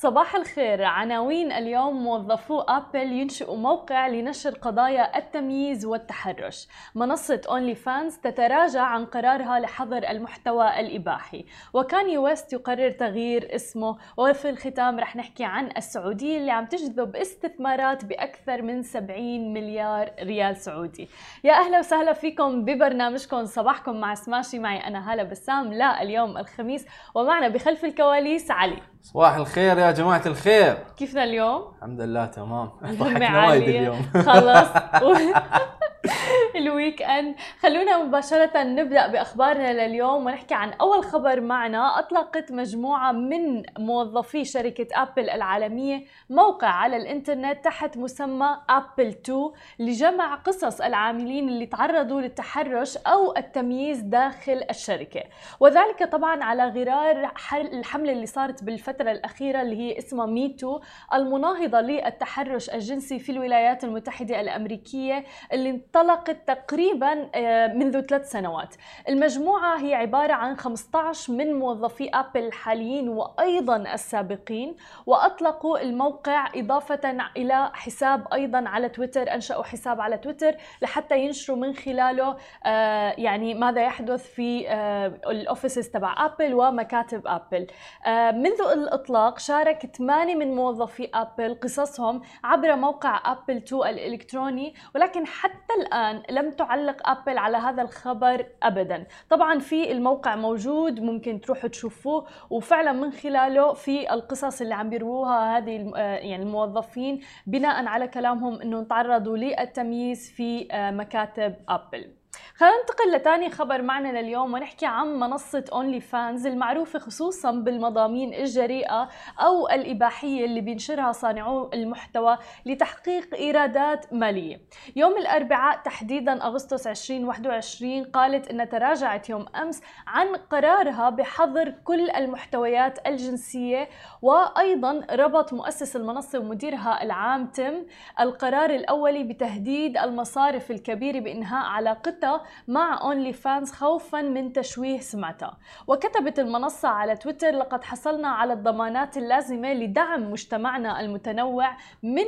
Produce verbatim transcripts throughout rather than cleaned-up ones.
صباح الخير. عناوين اليوم: موظفو أبل ينشئوا موقع لنشر قضايا التمييز والتحرش. منصة أونلي فانز تتراجع عن قرارها لحظر المحتوى الإباحي. وكاني ويست يقرر تغيير اسمه. وفي الختام رح نحكي عن السعودية اللي عم تجذب استثمارات بأكثر من سبعين مليار ريال سعودي. يا أهلا وسهلا فيكم ببرنامجكم صباحكم مع سماشي. معي أنا هالة بسام. لا اليوم الخميس، ومعنا بخلف الكواليس علي. صباح الخير يا جماعة الخير، كيفنا اليوم؟ الحمد لله تمام. ضحكنا وايد اليوم. خلص الويك اند. خلونا مباشرة نبدأ بأخبارنا لليوم ونحكي عن أول خبر معنا. أطلقت مجموعة من موظفي شركة أبل العالمية موقع على الإنترنت تحت مسمى أبل اثنين لجمع قصص العاملين اللي تعرضوا للتحرش أو التمييز داخل الشركة، وذلك طبعا على غرار الحملة اللي صارت بالفترة الأخيرة اللي هي اسمها ميتو، المناهضة للتحرش الجنسي في الولايات المتحدة الأمريكية، اللي انطلقت تقريبا منذ ثلاث سنوات. المجموعة هي عبارة عن خمسة عشر من موظفي أبل الحاليين وأيضا السابقين، وأطلقوا الموقع إضافة إلى حساب أيضا على تويتر. أنشأوا حساب على تويتر لحتى ينشروا من خلاله يعني ماذا يحدث في الأوفيسز تبع أبل ومكاتب أبل. منذ الإطلاق شارك ثمانية من موظفي أبل قصصهم عبر موقع أبل اثنين الإلكتروني، ولكن حتى الآن لم تعلق أبل على هذا الخبر أبدا. طبعا في الموقع موجود، ممكن تروحوا تشوفوه، وفعلا من خلاله في القصص اللي عم بيروها هذه يعني الموظفين بناء على كلامهم انه تعرضوا للتمييز في مكاتب أبل. خلينا ننتقل لتاني خبر معنا لليوم ونحكي عن منصة أونلي فانز المعروفة خصوصا بالمضامين الجريئة أو الإباحية اللي بينشرها صانعو المحتوى لتحقيق إيرادات مالية. يوم الأربعاء تحديدا أغسطس ألفين وواحد وعشرين قالت أن تراجعت يوم أمس عن قرارها بحظر كل المحتويات الجنسية، وأيضا ربط مؤسس المنصة ومديرها العام تيم القرار الأولي بتهديد المصارف الكبيرة بإنهاء علاقتها مع أونلي فانز خوفا من تشويه سمعتها. وكتبت المنصة على تويتر: لقد حصلنا على الضمانات اللازمة لدعم مجتمعنا المتنوع من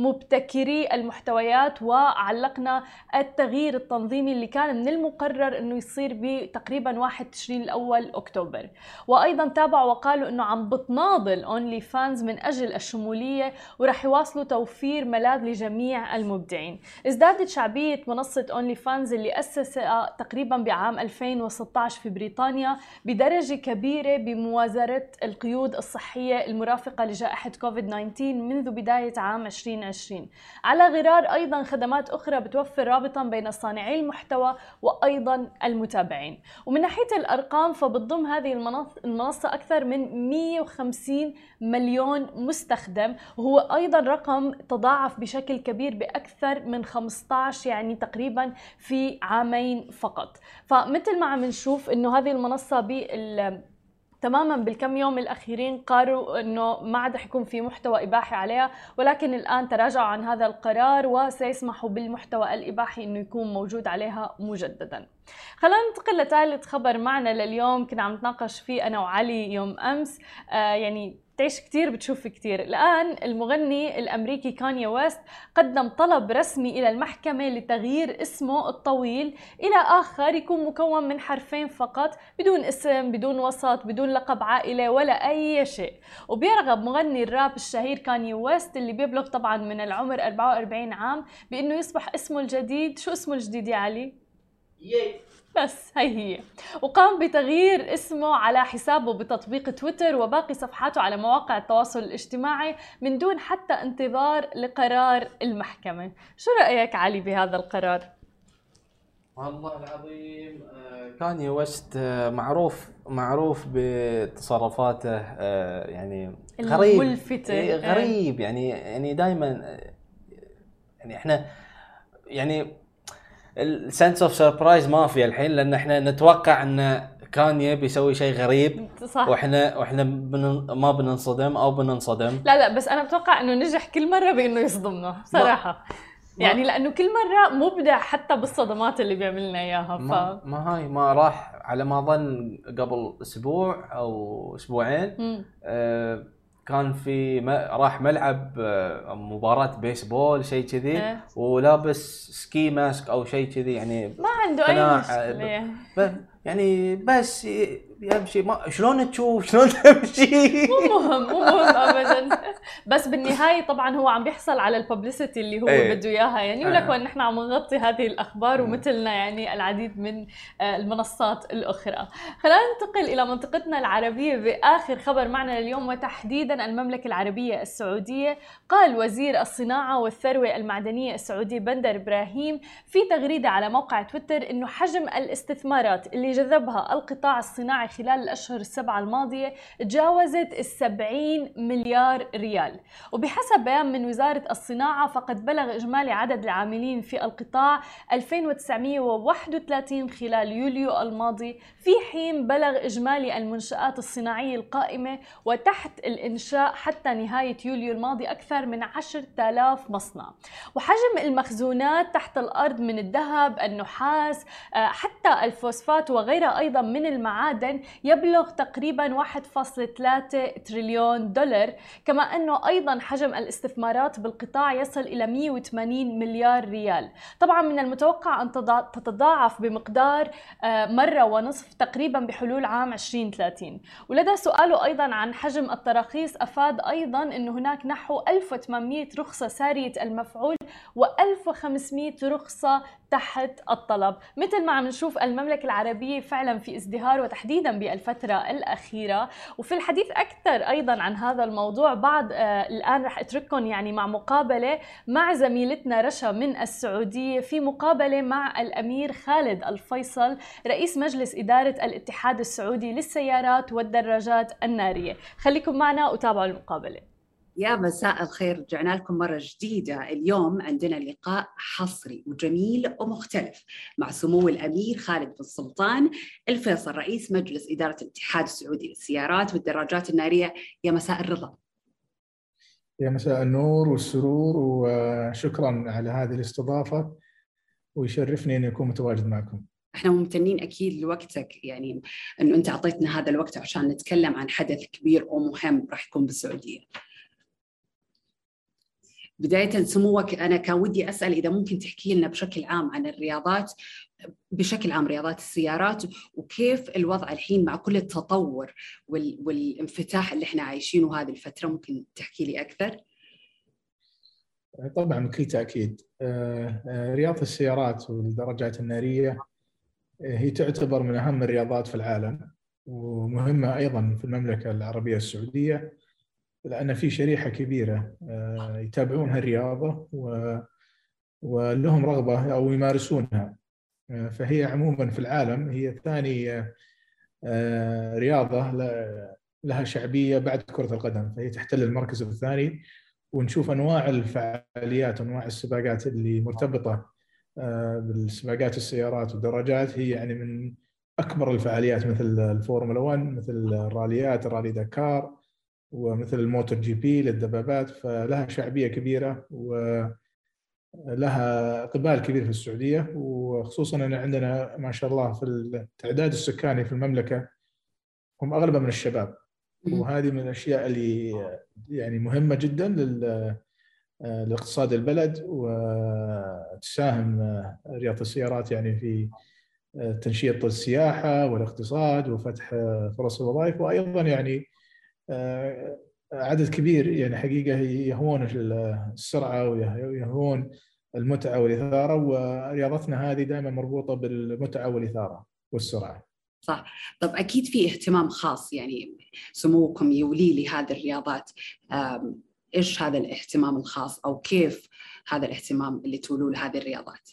مبتكري المحتويات، وعلقنا التغيير التنظيمي اللي كان من المقرر انه يصير بتقريبا واحد تشرين الاول اكتوبر. وايضا تابعوا وقالوا انه عم بتناضل أونلي فانز من اجل الشمولية ورح يواصلوا توفير ملاذ لجميع المبدعين. ازدادت شعبية منصة أونلي فانز اللي أسسها تقريبا بعام ألفين وستة عشر في بريطانيا بدرجة كبيرة بموازرة القيود الصحية المرافقة لجائحة كوفيد تسعة عشر منذ بداية عام ألفين وعشرين، على غرار أيضا خدمات أخرى بتوفر رابطا بين صانعي المحتوى وأيضا المتابعين. ومن ناحية الأرقام فبتضم هذه المنصة أكثر من مئة وخمسين مليون مستخدم، وهو أيضا رقم تضاعف بشكل كبير بأكثر من خمسة عشر يعني تقريبا في عامين فقط. فمثل ما عم نشوف انه هذه المنصة بال تماما بالكم يوم الاخيرين قالوا انه ما عاد رح يكون في محتوى اباحي عليها، ولكن الان تراجعوا عن هذا القرار وسيسمحوا بالمحتوى الاباحي انه يكون موجود عليها مجددا. خلينا ننتقل لثالث خبر معنا لليوم، كنا عم نتناقش فيه انا وعلي يوم امس. آه يعني تعيش كتير بتشوف كتير. الآن المغني الأمريكي كاني ويست قدم طلب رسمي إلى المحكمة لتغيير اسمه الطويل إلى آخر يكون مكون من حرفين فقط، بدون اسم، بدون وسط، بدون لقب عائلة ولا أي شيء. وبيرغب مغني الراب الشهير كاني ويست اللي بيبلغ طبعا من العمر أربعة وأربعين عام بأنه يصبح اسمه الجديد. شو اسمه الجديد يا علي؟ يي. بس هي هي. وقام بتغيير اسمه على حسابه بتطبيق تويتر وباقي صفحاته على مواقع التواصل الاجتماعي من دون حتى انتظار لقرار المحكمة. شو رأيك علي بهذا القرار؟ والله العظيم كاني ويست معروف معروف بتصرفاته يعني غريب الملفتة. غريب يعني يعني دائما يعني احنا يعني السنس اوف سربرايز ما في الحين، لان احنا نتوقع ان كاني بيسوي شيء غريب. صح. واحنا واحنا بن... ما بننصدم او بننصدم. لا لا بس انا بتوقع انه نجح كل مره بانه يصدمنا صراحه. ما... يعني لانه كل مره مبدع حتى بالصدمات اللي بيعملنا اياها. ف... ما... ما هاي ما راح على ما ظن قبل اسبوع او اسبوعين. آه كان في م... راح ملعب آه، مباراة بيسبول شيء كذي، إيه. ولابس سكي ماسك او شيء كذي يعني ما عنده اي قناع مشكله ب... يعني. ب... يعني بس ي- يمشي ما شلون تشوف شلون تمشي. مو مهم مو مهم ابدا. بس بالنهايه طبعا هو عم بيحصل على الببليستي اللي هو ايه. بده اياها يعني، آه. ولكن نحن عم نغطي هذه الاخبار مم. ومثلنا يعني العديد من آه، المنصات الاخرى. خلينا ننتقل الى منطقتنا العربيه باخر خبر معنا لليوم، وتحديدا المملكه العربيه السعوديه. قال وزير الصناعه والثروه المعدنيه السعودي بندر ابراهيم في تغريده على موقع تويتر انه حجم الاستثمارات اللي جذبها القطاع الصناعي خلال الاشهر السبعه الماضيه تجاوزت السبعين مليار ريال. وبحسب بيان من وزارة الصناعة فقد بلغ إجمالي عدد العاملين في القطاع ألفين وتسعمئة وواحد وثلاثين خلال يوليو الماضي، في حين بلغ إجمالي المنشآت الصناعية القائمة وتحت الإنشاء حتى نهاية يوليو الماضي أكثر من عشرة آلاف مصنع. وحجم المخزونات تحت الأرض من الذهب، النحاس، حتى الفوسفات وغيرها أيضا من المعادن يبلغ تقريبا واحد فاصلة ثلاثة تريليون دولار. كما أنه أيضا حجم الاستثمارات بالقطاع يصل إلى مئة وثمانين مليار ريال. طبعا من المتوقع أن تتضاعف بمقدار مرة ونصف تقريبا بحلول عام عشرين ثلاثين. ولدى سؤاله أيضا عن حجم التراخيص أفاد أيضا أن هناك نحو ألف وثمانمئة رخصة سارية المفعول وألف وخمسمئة رخصة تحت الطلب. مثل ما عم نشوف المملكة العربية فعلا في ازدهار، وتحديدا بالفترة الأخيرة. وفي الحديث أكثر أيضا عن هذا الموضوع بعد آه الآن رح أترككم يعني مع مقابلة مع زميلتنا رشا من السعودية، في مقابلة مع الأمير خالد الفيصل رئيس مجلس إدارة الاتحاد السعودي للسيارات والدراجات النارية. خليكم معنا وتابعوا المقابلة. يا مساء الخير، رجعنا لكم مرة جديدة. اليوم عندنا لقاء حصري وجميل ومختلف مع سمو الأمير خالد بن سلطان الفيصل رئيس مجلس إدارة الاتحاد السعودي للسيارات والدراجات النارية. يا مساء الرضا. يا مساء النور والسرور، وشكرا على هذه الاستضافة، ويشرفني أن أكون متواجد معكم. احنا ممتنين اكيد لوقتك، يعني انه انت اعطيتنا هذا الوقت عشان نتكلم عن حدث كبير ومهم راح يكون بالسعودية. بداية سموك، أنا كان ودي أسأل إذا ممكن تحكي لنا بشكل عام عن الرياضات، بشكل عام رياضات السيارات، وكيف الوضع الحين مع كل التطور والانفتاح اللي احنا عايشينه هذه الفترة. ممكن تحكي لي أكثر؟ طبعا بكل تأكيد. رياضة السيارات والدراجات النارية هي تعتبر من أهم الرياضات في العالم، ومهمة أيضا في المملكة العربية السعودية، لأن في شريحة كبيرة يتابعون هالرياضة ولهم رغبة أو يمارسونها. فهي عموما في العالم هي ثاني رياضة لها شعبية بعد كرة القدم، فهي تحتل المركز الثاني. ونشوف أنواع الفعاليات وأنواع السباقات اللي مرتبطة بالسباقات السيارات والدراجات هي يعني من أكبر الفعاليات، مثل الفورمولا واحد، مثل الراليات، الرالي داكار، ومثل الموتور جي بي للدبابات. فلها شعبية كبيرة ولها إقبال كبير في السعودية، وخصوصا أن عندنا ما شاء الله في التعداد السكاني في المملكة هم أغلبها من الشباب، وهذه من الأشياء اللي يعني مهمة جدا لاقتصاد البلد، وتساهم رياضة السيارات يعني في تنشيط السياحة والاقتصاد وفتح فرص الوظائف، وأيضا يعني عدد كبير يعني حقيقة يهون السرعة ويهون المتعة والإثارة، ورياضتنا هذه دائما مربوطة بالمتعة والإثارة والسرعة. صح. طب أكيد في اهتمام خاص يعني سموكم يولي لهذه الرياضات، إيش هذا الاهتمام الخاص أو كيف هذا الاهتمام اللي تولوا لهذه الرياضات؟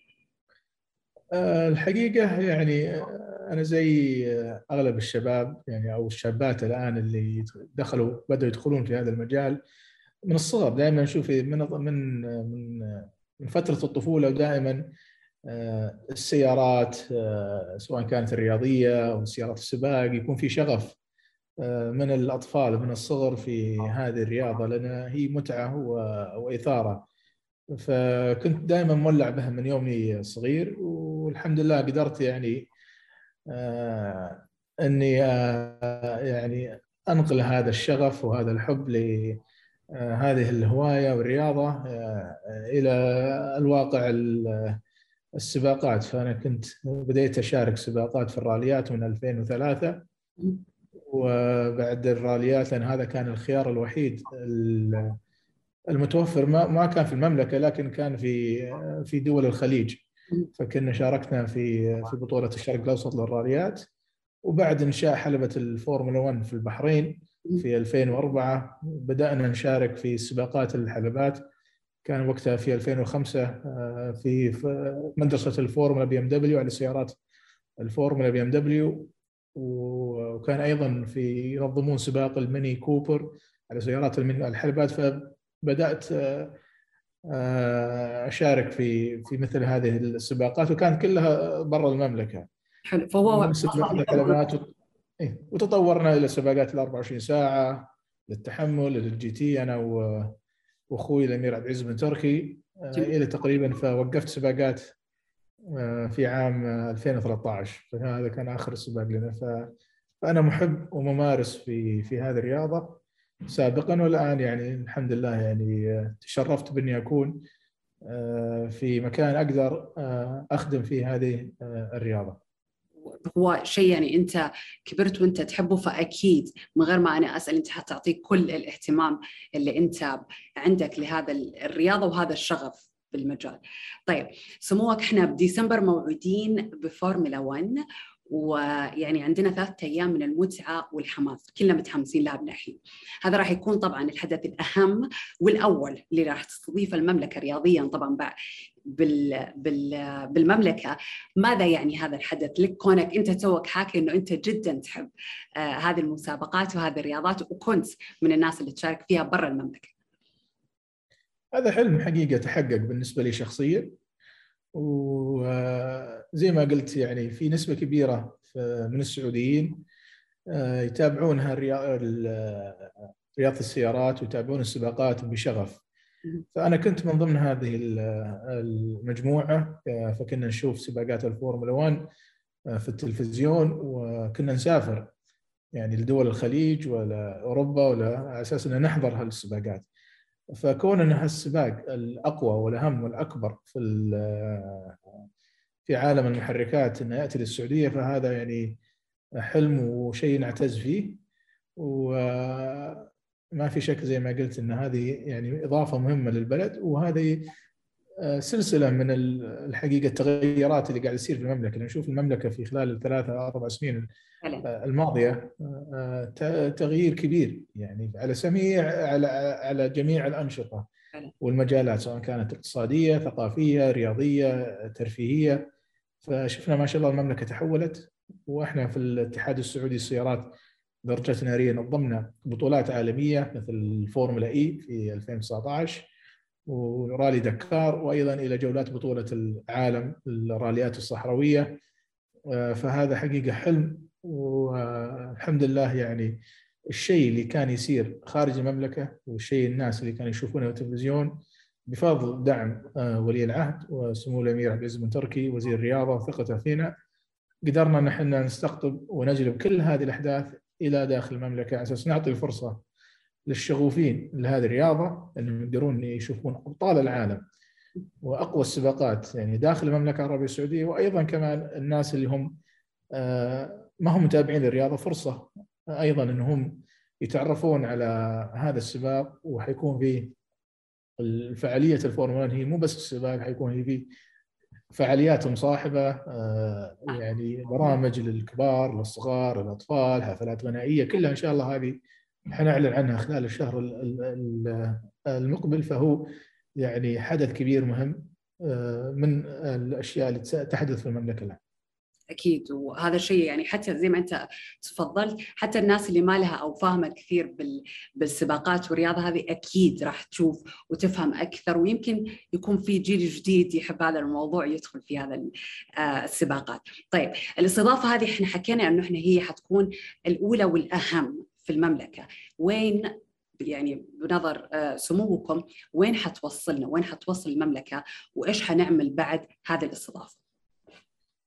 الحقيقة يعني أنا زي أغلب الشباب يعني أو الشابات الآن اللي دخلوا بدأوا يدخلون في هذا المجال من الصغر. دائما نشوف من من من من فترة الطفولة، ودائما السيارات سواء كانت الرياضية أو سيارات السباق يكون في شغف من الأطفال من الصغر في هذه الرياضة، لأنها هي متعة وإثارة. فكنت دائما مولع بها من يومي صغير، والحمد لله قدرت يعني آه اني آه يعني أنقل هذا الشغف وهذا الحب لهذه الهواية والرياضة إلى الواقع السباقات. فأنا كنت بديت أشارك سباقات في الراليات من ألفين وثلاثة، وبعد الراليات لأن هذا كان الخيار الوحيد المتوفر، ما ما كان في المملكة لكن كان في في دول الخليج. فكنا شاركنا في في بطولة الشرق الأوسط للراليات، وبعد إنشاء حلبة الفورمولا واحد في البحرين في ألفين وأربعة بدأنا نشارك في سباقات الحلبات. كان وقتها في ألفين وخمسة في مدرسة الفورمولا بي ام دبليو على سيارات الفورمولا بي ام دبليو، وكان أيضا في ينظمون سباق الميني كوبر على سيارات الحلبات. فبدأت أشارك في في مثل هذه السباقات، وكانت كلها برا المملكة. حلو. فهو الحلبات وتطورنا إلى سباقات ال أربعة وعشرين ساعة للتحمل للجي تي أنا واخوي الامير عبد العزيز بن تركي الى تقريبا، فوقفت سباقات في عام ألفين وثلاثة عشر، فهذا كان اخر سباق لنا. فانا محب وممارس في في هذه الرياضه سابقا والان، يعني الحمد لله يعني تشرفت باني اكون في مكان اقدر اخدم فيه هذه الرياضه. هو شيء يعني أنت كبرت وأنت تحبه، فأكيد من غير ما أنا أسأل أنت حتعطيك كل الاهتمام اللي أنت عندك لهذا الرياضة وهذا الشغف بالمجال. طيب سموك، إحنا بديسمبر موعودين بفورمولا واحد، ويعني عندنا ثلاثة أيام من المتعة والحماس كلنا متحمسين لها بنحكي. هذا راح يكون طبعا الحدث الأهم والأول اللي راح تستضيف المملكة رياضيا طبعا بال بال بالمملكة. ماذا يعني هذا الحدث لك، كونك أنت توك حاكي إنه أنت جدا تحب آه هذه المسابقات وهذه الرياضات، وكنت من الناس اللي تشارك فيها برا المملكة؟ هذا حلم حقيقة تحقق بالنسبة لي شخصيا، وزي ما قلت يعني في نسبة كبيرة من السعوديين يتابعون رياضة السيارات ويتابعون السباقات بشغف. فأنا كنت من ضمن هذه المجموعة، فكنا نشوف سباقات الفورمولا واحد في التلفزيون، وكنا نسافر يعني لدول الخليج ولا أوروبا ولا على أساس أن نحضر هالسباقات. فكون أن هالسباق الأقوى والأهم والأكبر في في عالم المحركات أنه يأتي للسعودية، فهذا يعني حلم وشيء نعتز فيه، وما في شك زي ما قلت أن هذه يعني إضافة مهمة للبلد، وهذه سلسلة من الحقيقة التغيرات اللي قاعد يصير في المملكة. نشوف المملكة في خلال الثلاثة أربع سنين الماضية تغيير كبير يعني على سميع على على جميع الأنشطة والمجالات، سواء كانت اقتصادية ثقافية رياضية ترفيهية. فشفنا ما شاء الله المملكة تحولت، وإحنا في الاتحاد السعودي السيارات درجة نارية نظمنا بطولات عالمية مثل الفورمولا إي في ألفين وتسعة عشر ورالي دكار، وأيضا إلى جولات بطولة العالم الراليات الصحراوية. فهذا حقيقة حلم، والحمد لله يعني الشيء اللي كان يصير خارج المملكة والشيء الناس اللي كانوا يشوفونه في التلفزيون بفضل دعم ولي العهد وسمو الأمير عبد العزيز بن تركي وزير الرياضة وثقته فينا، قدرنا ان احنا نستقطب ونجلب كل هذه الأحداث إلى داخل المملكة على أساس نعطي الفرصة للشغوفين لهذه الرياضة أنهم يقدرون يشوفون أبطال العالم وأقوى السباقات يعني داخل المملكة العربية السعودية، وأيضا كمان الناس اللي هم ما هم متابعين للرياضة فرصة أيضا أنهم يتعرفون على هذا السباق. وحيكون في الفعالية الفورمولا هي مو بس السباق، حيكون هي في فعاليات مصاحبة يعني برامج للكبار للصغار للأطفال، حفلات غنائية، كلها إن شاء الله هذه حنعلن عنها خلال الشهر المقبل. فهو يعني حدث كبير مهم من الأشياء اللي تحدث في المملكة الآن. أكيد، وهذا الشيء يعني حتى زي ما أنت تفضلت، حتى الناس اللي ما لها أو فاهمة كثير بالسباقات والرياضة هذه أكيد راح تشوف وتفهم أكثر، ويمكن يكون في جيل جديد يحب هذا الموضوع يدخل في هذا السباقات. طيب الاستضافة هذه إحنا حكينا أنه إحنا هي حتكون الأولى والأهم في المملكة. وين يعني بنظر سموكم وين حتوصلنا، وين حتوصل المملكة، وإيش حنعمل بعد هذه الاستضافة؟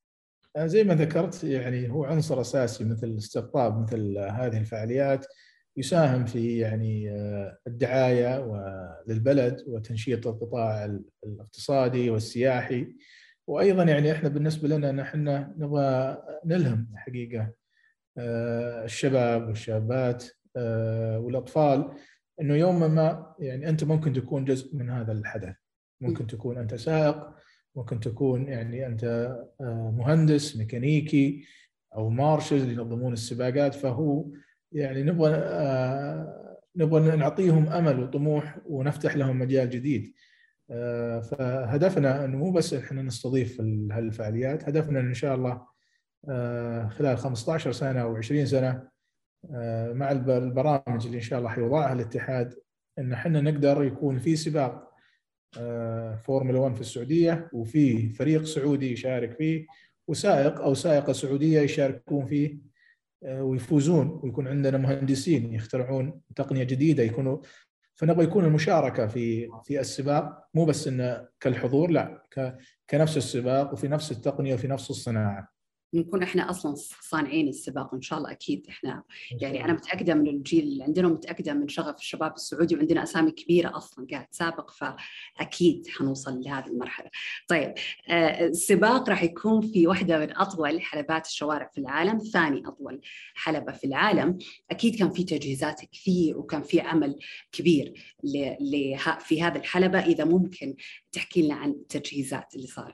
زي ما ذكرت يعني هو عنصر أساسي مثل الاستقطاب مثل هذه الفعاليات، يساهم في يعني الدعاية للبلد وتنشيط القطاع الاقتصادي والسياحي. وأيضا يعني إحنا بالنسبة لنا نحن نبغى نلهم حقيقة الشباب والشابات والأطفال إنه يوم ما يعني أنت ممكن تكون جزء من هذا الحدث. ممكن تكون أنت سائق، ممكن تكون يعني أنت مهندس ميكانيكي أو مارشل ينظمون السباقات. فهو يعني نبغى نبغى نعطيهم أمل وطموح ونفتح لهم مجال جديد. فهدفنا أنه مو بس إحنا نستضيف هالفعاليات، هدفنا إن شاء الله خلال خمسة عشر سنة أو عشرين سنة مع البرامج اللي إن شاء الله حيوضعها الاتحاد إن إحنا نقدر يكون في سباق فورمولا واحد في السعودية، وفي فريق سعودي يشارك فيه، وسائق أو سائقة سعودية يشاركون فيه ويفوزون، ويكون عندنا مهندسين يخترعون تقنية جديدة يكونوا. فنبغى يكون المشاركة في في السباق مو بس إنه كالحضور، لا كنفس السباق وفي نفس التقنية وفي نفس الصناعة. نكون احنا اصلا صانعين السباق ان شاء الله. اكيد احنا يعني انا متاكده من الجيل اللي عندنا، متاكده من شغف الشباب السعودي، وعندنا اسامي كبيره اصلا قاعد تسابق، فاكيد حنوصل لهذه المرحله. طيب آه السباق راح يكون في واحده من اطول حلبات الشوارع في العالم، ثاني اطول حلبه في العالم. اكيد كان في تجهيزات كثير وكان في عمل كبير ل في هذه الحلبه. اذا ممكن تحكي لنا عن التجهيزات اللي صارت.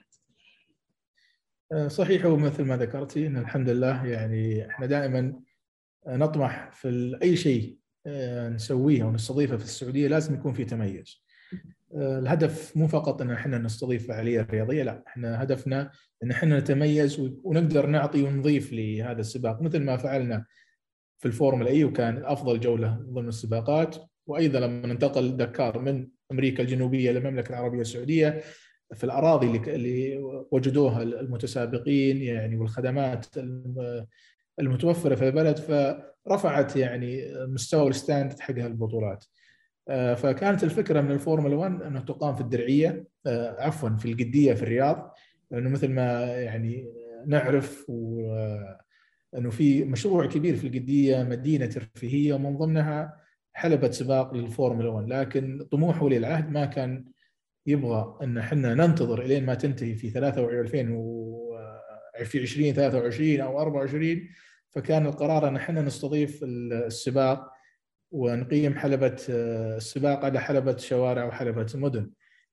صحيح، ومثل ما ذكرتي ان الحمد لله يعني احنا دائما نطمح في اي شيء نسويه ونستضيفه في السعوديه لازم يكون في تميز. الهدف مو فقط ان احنا نستضيف فعاليه رياضيه، لا احنا هدفنا ان احنا نتميز ونقدر نعطي ونضيف لهذا السباق مثل ما فعلنا في الفورمولا اي، وكان افضل جوله ضمن السباقات. وايضا لما انتقل دكار من امريكا الجنوبيه للمملكه العربيه السعوديه في الأراضي اللي وجدوها المتسابقين يعني والخدمات المتوفرة في البلد، فرفعت يعني مستوى الستاندرد حق البطولات. فكانت الفكرة من الفورمولا واحد أنه تقام في الدرعية، عفوا في القدية في الرياض، لأنه مثل ما يعني نعرف أنه في مشروع كبير في القدية مدينة ترفيهية ومن ضمنها حلبة سباق للفورمولا واحد، لكن طموح ولي العهد ما كان يبغى ان احنا ننتظر الين ما تنتهي في ثلاثة وعشرين في عشرين ثلاثة وعشرين او أربعة وعشرين. فكان القرار ان احنا نستضيف السباق ونقيم حلبة السباق على حلبة شوارع وحلبة مدن.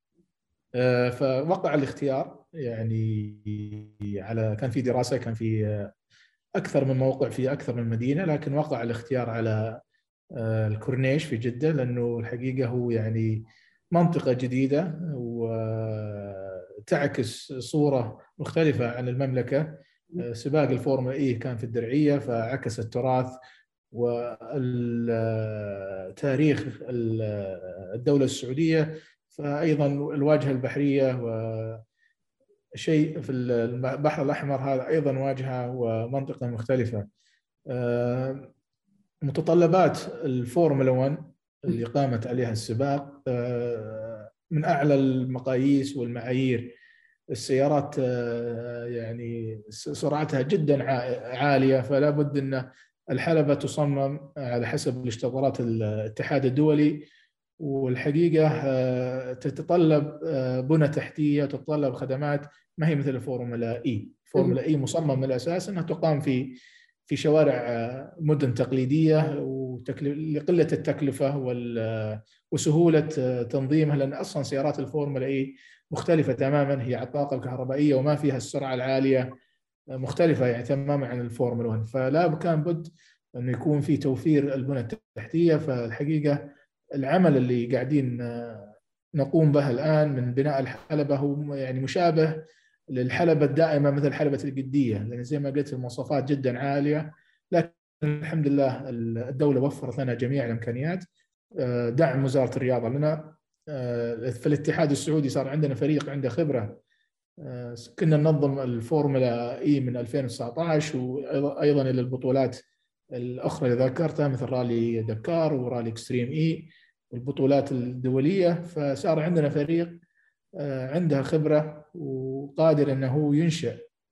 فوقع الاختيار يعني على كان في دراسة، كان في اكثر من موقع في اكثر من مدينة، لكن وقع الاختيار على الكورنيش في جدة، لانه الحقيقة هو يعني منطقة جديدة وتعكس صورة مختلفة عن المملكة. سباق الفورمولا إي كان في الدرعية، فعكس التراث والتاريخ الدولة السعودية، فأيضا الواجهة البحرية وشيء في البحر الأحمر هذا أيضا واجهة ومنطقة مختلفة. متطلبات الفورمولا واحد اللي قامت عليها السباق من أعلى المقاييس والمعايير. السيارات يعني سرعتها جدا عالية، فلا بد أن الحلبة تصمم على حسب الاشتراطات الاتحاد الدولي، والحقيقة تتطلب بنى تحتية، تتطلب خدمات ما هي مثل الفورمولا إي. الفورمولا إي مصمم من الأساس أنها تقام في في شوارع مدن تقليدية لقلة التكلفة وسهولة تنظيمها، لأن أصلا سيارات الفورمولا إي مختلفة تماما، هي على الطاقة الكهربائية وما فيها السرعة العالية، مختلفة يعني تماما عن الفورمولا واحد. فلا كان بد أنه يكون في توفير البنى التحتية. فالحقيقة العمل اللي قاعدين نقوم به الآن من بناء الحلبة هو يعني مشابه للحلبة الدائمة مثل حلبة القدية، لأن زي ما قلت المواصفات جدا عالية، لكن الحمد لله الدولة وفرت لنا جميع الإمكانيات، دعم وزارة الرياضة لنا. في الاتحاد السعودي صار عندنا فريق عنده خبرة، كنا ننظم الفورمولا إي من ألفين وتسعة عشر، وأيضا إلى البطولات الأخرى اللي ذكرتها مثل رالي دكار ورالي إكستريم إي والبطولات الدولية. فصار عندنا فريق عنده خبرة وقادر أنه ينشئ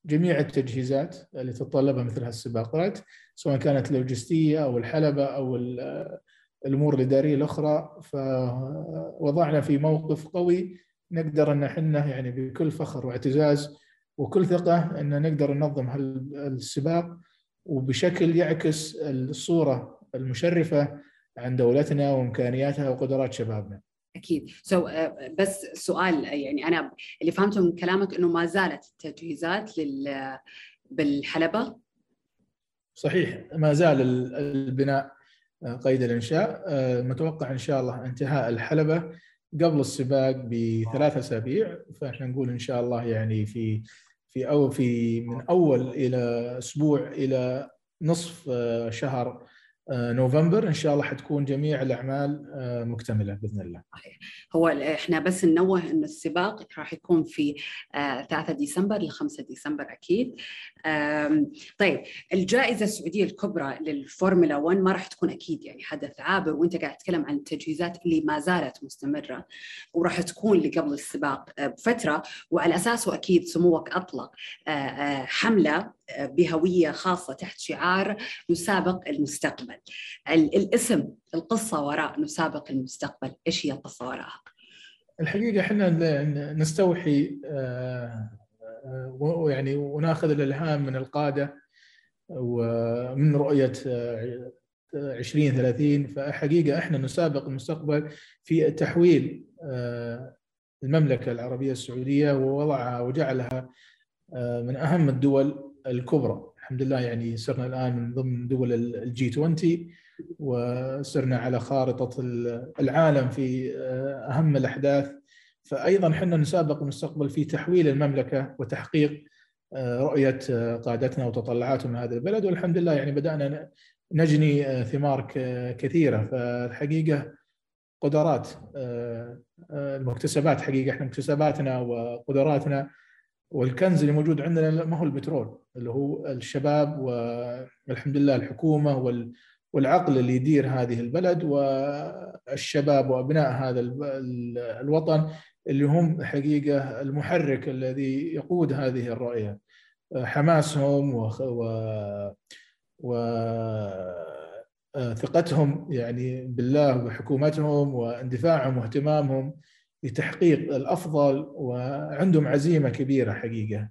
جميع التجهيزات اللي تتطلبها مثل هالسباقات، سواء كانت لوجستية أو الحلبة أو الأمور الإدارية الأخرى. فوضعنا في موقف قوي نقدر أن احنا يعني بكل فخر واعتزاز وكل ثقة أن نقدر ننظم هالسباق وبشكل يعكس الصورة المشرفة عن دولتنا وإمكانياتها وقدرات شبابنا. أكيد. سو so, uh, بس سؤال، يعني أنا اللي فهمته من كلامك إنه ما زالت التجهيزات لل بالحلبة. صحيح، ما زال البناء قيد الإنشاء. متوقع إن شاء الله انتهاء الحلبة قبل السباق بثلاث أسابيع، فإحنا نقول إن شاء الله يعني في في أو في من أول إلى أسبوع إلى نصف شهر نوفمبر إن شاء الله حتكون جميع الأعمال مكتملة بإذن الله. هو إحنا بس ننوه إن السباق راح يكون في ثلاثة ديسمبر لخمسة ديسمبر أكيد. طيب، الجائزة السعودية الكبرى للفورمولا واحد ما راح تكون أكيد يعني حدث عابر، وأنت قاعد تتكلم عن التجهيزات اللي ما زالت مستمرة وراح تكون لقبل السباق بفترة، وعلى أساسه أكيد سموك أطلق حملة بهوية خاصة تحت شعار نسابق المستقبل. الاسم، القصة وراء نسابق المستقبل، إيش هي القصة وراءها؟ الحقيقة إحنا نستوحي ويعني وناخذ الإلهام من القادة ومن رؤية عشرين ثلاثين. فحقيقة إحنا نسابق المستقبل في تحويل المملكة العربية السعودية ووضعها وجعلها من أهم الدول الكبرى. الحمد لله يعني صرنا الآن من ضمن دول الجي عشرين وصرنا على خارطة العالم في أهم الأحداث. فأيضا حنا نسابق المستقبل في تحويل المملكة وتحقيق رؤية قادتنا وتطلعاتهم من هذا البلد، والحمد لله يعني بدأنا نجني ثمار كثيرة. فالحقيقة قدرات المكتسبات، حقيقة احنا مكتسباتنا وقدراتنا والكنز اللي موجود عندنا ما هو البترول، اللي هو الشباب والحمد لله الحكومة والعقل اللي يدير هذه البلد والشباب وأبناء هذا الوطن اللي هم حقيقة المحرك الذي يقود هذه الرؤية. حماسهم وثقتهم يعني بالله وحكومتهم واندفاعهم واهتمامهم لتحقيق الأفضل، وعندهم عزيمة كبيرة حقيقة.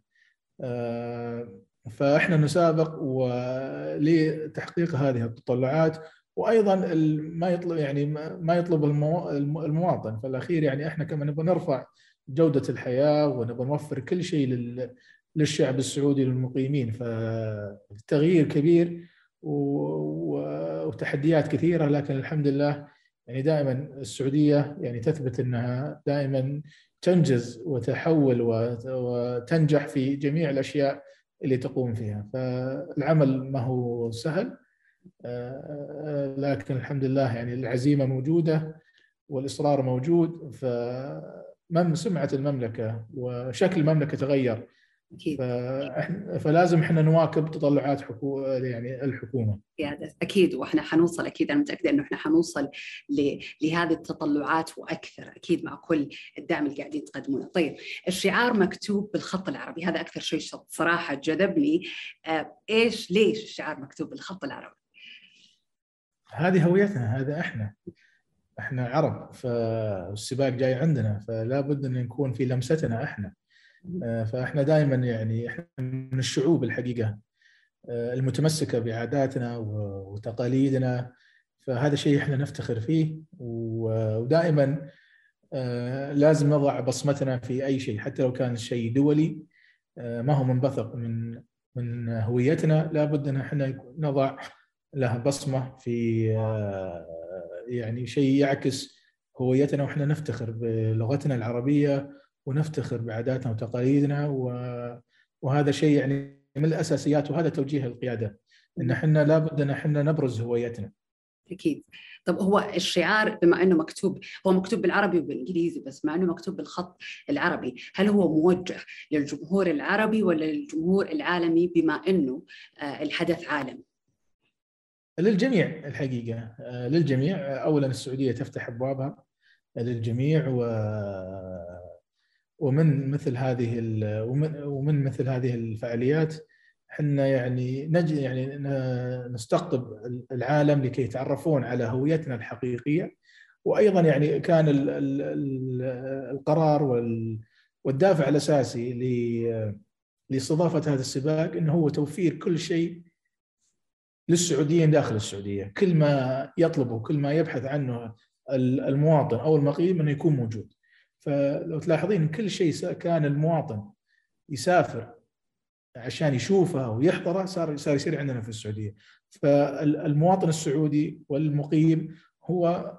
فإحنا نسابق لتحقيق هذه التطلعات، وأيضا ما يطلب يعني ما يطلب المواطن في الأخير. يعني إحنا كمان نبغى نرفع جودة الحياة ونبغى نوفر كل شيء للشعب السعودي للمقيمين. فالتغيير كبير وتحديات كثيرة، لكن الحمد لله يعني دائما السعودية يعني تثبت أنها دائما تنجز وتحول وتنجح في جميع الأشياء اللي تقوم فيها. فالعمل ما هو سهل، لكن الحمد لله يعني العزيمة موجودة والإصرار موجود. فمن سمعة المملكة وشكل المملكة تغير، فلازم احنا نواكب تطلعات حكو... يعني الحكومه. اكيد، واحنا حنوصل، اكيد انا متاكده انه احنا حنوصل ل... لهذه التطلعات واكثر اكيد مع كل الدعم اللي قاعدين تقدمونه. طيب، الشعار مكتوب بالخط العربي، هذا اكثر شيء صراحه جذبني. آه، ايش ليش الشعار مكتوب بالخط العربي؟ هذه هويتنا، هذا احنا احنا عرب، فالسباق جاي عندنا، فلا بد ان نكون في لمستنا احنا. فاحنا دائما يعني احنا من الشعوب الحقيقه المتمسكه بعاداتنا وتقاليدنا، فهذا شيء احنا نفتخر فيه، ودائما لازم نضع بصمتنا في اي شيء حتى لو كان شيء دولي ما هو منبثق من من هويتنا. لابد ان احنا نضع له بصمه في يعني شيء يعكس هويتنا، واحنا نفتخر بلغتنا العربيه ونفتخر بعاداتنا وتقاليدنا، وهذا شيء يعني من الأساسيات، وهذا توجيه القيادة إن إحنا لابد إن إحنا نبرز هويتنا. أكيد. طب هو الشعار بما أنه مكتوب، هو مكتوب بالعربي وبالإنجليزي، بس مع أنه مكتوب بالخط العربي، هل هو موجه للجمهور العربي ولا للجمهور العالمي بما أنه الحدث عالمي؟ للجميع الحقيقة، للجميع. أولا السعودية تفتح أبوابها للجميع، و ومن مثل هذه ومن ومن مثل هذه الفعاليات احنا يعني نجي يعني نستقطب العالم لكي يتعرفون على هويتنا الحقيقيه. وايضا يعني كان ال ال القرار والدافع الاساسي لاستضافه هذا السباق انه هو توفير كل شيء للسعوديين داخل السعوديه، كل ما يطلبه كل ما يبحث عنه المواطن او المقيم انه يكون موجود. فلو تلاحظين كل شيء كان المواطن يسافر عشان يشوفه ويحضره صار صار يصير عندنا في السعوديه. فالمواطن السعودي والمقيم هو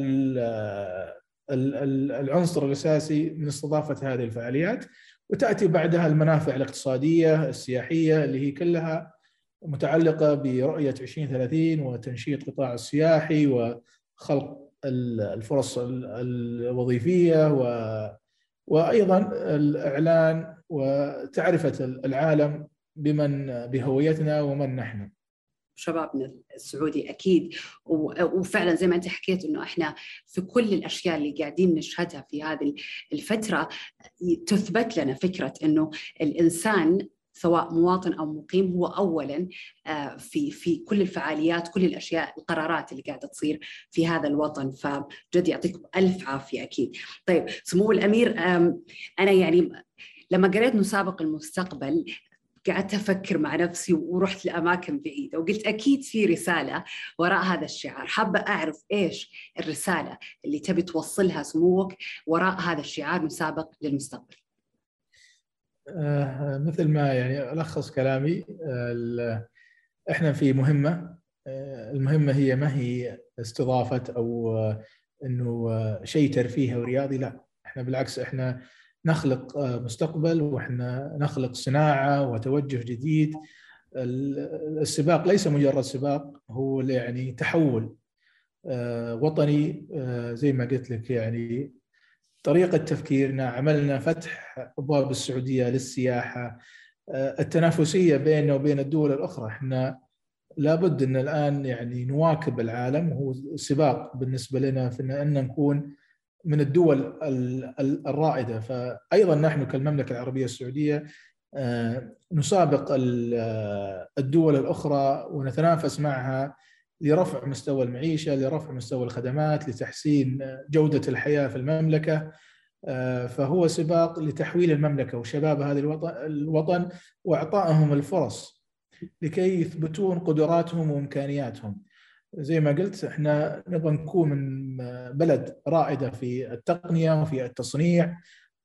العنصر الاساسي من استضافه هذه الفعاليات، وتاتي بعدها المنافع الاقتصاديه السياحيه اللي هي كلها متعلقه برؤيه عشرين ثلاثين وتنشيط القطاع السياحي وخلق الفرص الوظيفيه و وايضا الاعلان وتعرفه العالم بمن بهويتنا ومن نحن. شبابنا السعودي اكيد، وفعلا زي ما انت حكيت انه احنا في كل الاشياء اللي قاعدين نشهدها في هذه الفتره تثبت لنا فكره انه الانسان سواء مواطن او مقيم هو اولا في في كل الفعاليات، كل الاشياء، القرارات اللي قاعده تصير في هذا الوطن. فجد يعطيكم الف عافيه اكيد. طيب سمو الامير، انا يعني لما قريت نسابق المستقبل قعدت أفكر مع نفسي ورحت لأماكن بعيدة وقلت أكيد في رسالة وراء هذا الشعار. حابة أعرف إيش الرسالة اللي تبي توصلها سموك وراء هذا الشعار نسابق للمستقبل؟ آه مثل ما يعني ألخص كلامي، آه إحنا في مهمة، آه المهمة هي ما هي استضافة أو آه إنه آه شيء ترفيهي ورياضي، لا، إحنا بالعكس إحنا نخلق مستقبل وإحنا نخلق صناعة وتوجه جديد. السباق ليس مجرد سباق، هو يعني تحول وطني. زي ما قلت لك يعني طريقة تفكيرنا، عملنا فتح أبواب السعودية للسياحة، التنافسية بيننا وبين الدول الأخرى. إحنا لابد أن الآن يعني نواكب العالم، وهو سباق بالنسبة لنا في أن نكون من الدول الرائدة. فأيضا نحن كالمملكة العربية السعودية نسابق الدول الأخرى ونتنافس معها لرفع مستوى المعيشة، لرفع مستوى الخدمات، لتحسين جودة الحياة في المملكة. فهو سباق لتحويل المملكة وشباب هذا الوطن وإعطائهم الفرص لكي يثبتون قدراتهم وإمكانياتهم. زي ما قلت احنا نبغى نكون من بلد رائدة في التقنية وفي التصنيع،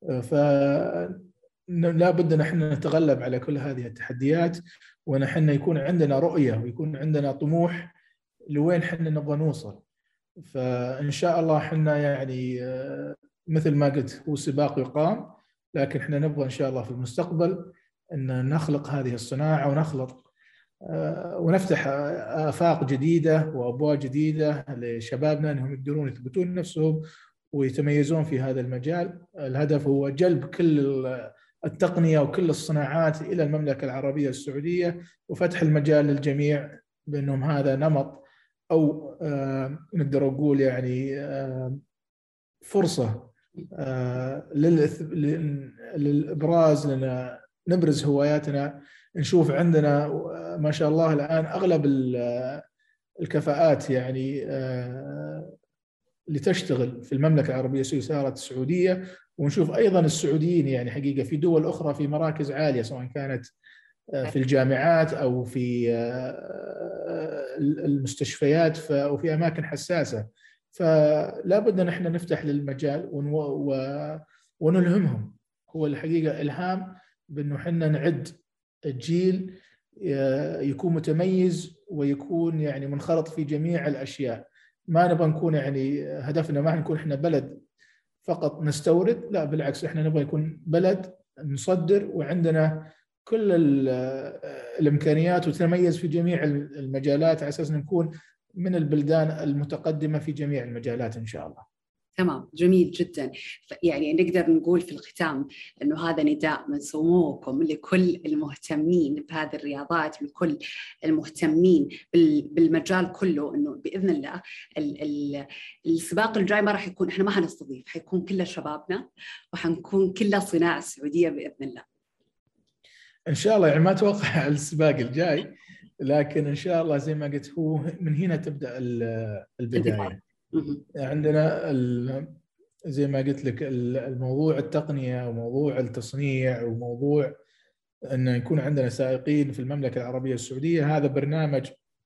فلا بد نحن نتغلب على كل هذه التحديات، ونحن يكون عندنا رؤية ويكون عندنا طموح لوين حنا نبغى نوصل. فإن شاء الله حنا يعني مثل ما قلت هو سباق يقام، لكن احنا نبغى إن شاء الله في المستقبل أن نخلق هذه الصناعة ونخلق ونفتح آفاق جديدة وأبواب جديدة لشبابنا أنهم يقدرون يثبتون نفسهم ويتميزون في هذا المجال. الهدف هو جلب كل التقنية وكل الصناعات إلى المملكة العربية السعودية وفتح المجال للجميع، بأنهم هذا نمط أو نقدر نقول يعني فرصة للإبراز لنا، نبرز هواياتنا، نشوف عندنا ما شاء الله الآن أغلب الكفاءات يعني لتشتغل في المملكة العربية صارت سعودية، ونشوف أيضا السعوديين يعني حقيقة في دول أخرى في مراكز عالية، سواء كانت في الجامعات أو في المستشفيات أو في أماكن حساسة. فلا بد نحن نفتح للمجال ونلهمهم. هو الحقيقة إلهام بأنه حنا نعد الجيل يكون متميز ويكون يعني منخرط في جميع الأشياء. ما نبغى نكون يعني هدفنا ما نكون إحنا بلد فقط نستورد، لا بالعكس إحنا نبغى نكون بلد نصدر وعندنا كل الإمكانيات وتتميز في جميع المجالات على أساس نكون من البلدان المتقدمة في جميع المجالات إن شاء الله. تمام، جميل جدا. يعني نقدر نقول في الختام أنه هذا نداء من سموكم لكل المهتمين بهذه الرياضات، لكل المهتمين بالمجال كله، أنه بإذن الله السباق الجاي ما راح يكون إحنا ما هنستضيف، حيكون كله شبابنا وحنكون كله صناعة السعودية بإذن الله. إن شاء الله. يعني ما أتوقع السباق الجاي، لكن إن شاء الله زي ما قلت هو من هنا تبدأ البداية. عندنا زي ما قلت لك الموضوع التقنية وموضوع التصنيع وموضوع أن يكون عندنا سائقين في المملكة العربية السعودية. هذا برنامج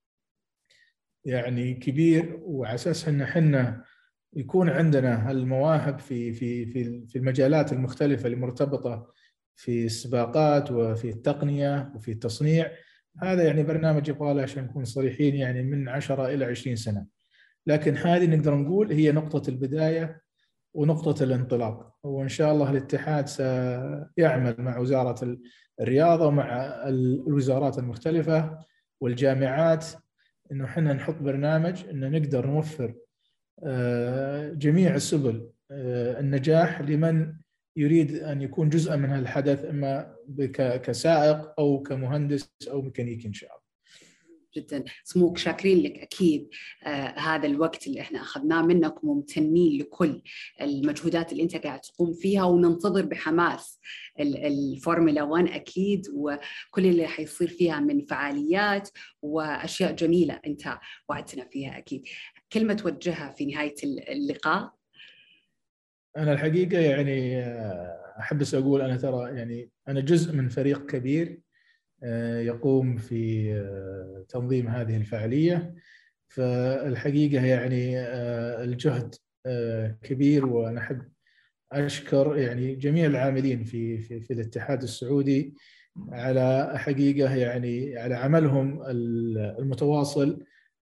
يعني كبير، وعلى أساس أن حنا يكون عندنا المواهب في في في في المجالات المختلفة اللي مرتبطة في السباقات وفي التقنية وفي التصنيع. هذا يعني برنامج يبغى له عشان نكون صريحين يعني من عشرة إلى عشرين سنة، لكن هذه نقدر نقول هي نقطة البداية ونقطة الانطلاق. وإن شاء الله الاتحاد سيعمل مع وزارة الرياضة ومع الوزارات المختلفة والجامعات إنه إحنا نحط برنامج إنه نقدر نوفر جميع السبل النجاح لمن يريد أن يكون جزءا من هالحدث، إما كسائق أو كمهندس أو ميكانيكي إن شاء الله. جدا سموك، شاكرين لك أكيد آه هذا الوقت اللي إحنا أخذناه منك، وممتنين لكل المجهودات اللي أنت قاعد تقوم فيها، وننتظر بحماس الفورمولا واحد أكيد، وكل اللي حيصير فيها من فعاليات وأشياء جميلة أنت وعدتنا فيها أكيد. كلمة توجهها في نهاية اللقاء؟ أنا الحقيقة يعني أحب أقول أنا ترى يعني أنا جزء من فريق كبير يقوم في تنظيم هذه الفعالية، فالحقيقة يعني الجهد كبير، وأنا أحب أشكر يعني جميع العاملين في في في الاتحاد السعودي على حقيقة يعني على عملهم المتواصل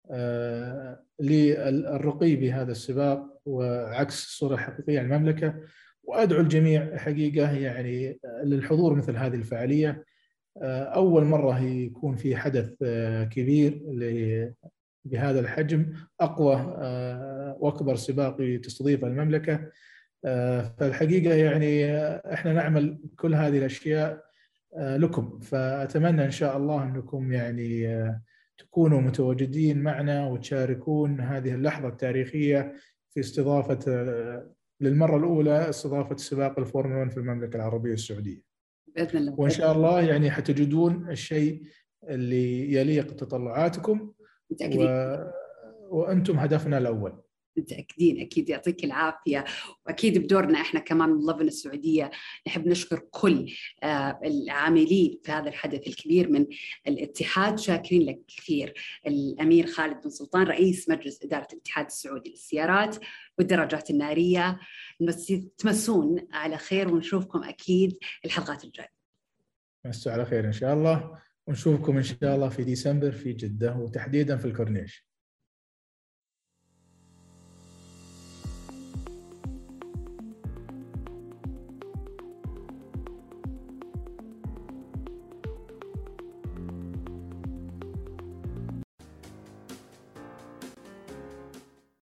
للرقي بهذا السباق وعكس الصورة الحقيقية عن المملكة. وأدعو الجميع حقيقة يعني للحضور مثل هذه الفعالية. أول مرة يكون في حدث كبير بهذا الحجم، أقوى وأكبر سباق تستضيفه المملكة. فالحقيقة يعني إحنا نعمل كل هذه الأشياء لكم، فأتمنى إن شاء الله أنكم يعني تكونوا متواجدين معنا وتشاركون هذه اللحظة التاريخية في استضافة للمرة الأولى استضافة سباق الفورمولا واحد في المملكة العربية السعودية بإذن الله. وإن شاء الله يعني حتجدون الشيء اللي يليق بتطلعاتكم و... وأنتم هدفنا الأول. متأكدين أكيد، يعطيك العافية. وأكيد بدورنا إحنا كمان من لفن السعودية نحب نشكر كل آه العاملين في هذا الحدث الكبير من الاتحاد. شاكرين لك كثير الأمير خالد بن سلطان رئيس مجلس إدارة الاتحاد السعودي للسيارات والدراجات النارية. تمسون على خير ونشوفكم أكيد الحلقات الجاية. مسوا على خير إن شاء الله، ونشوفكم إن شاء الله في ديسمبر في جدة وتحديدا في الكورنيش.